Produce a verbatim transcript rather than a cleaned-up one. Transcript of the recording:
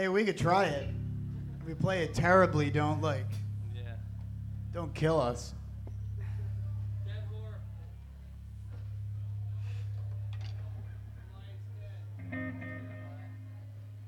Hey, we could try it. If we play it terribly, don't like, Yeah. don't kill us.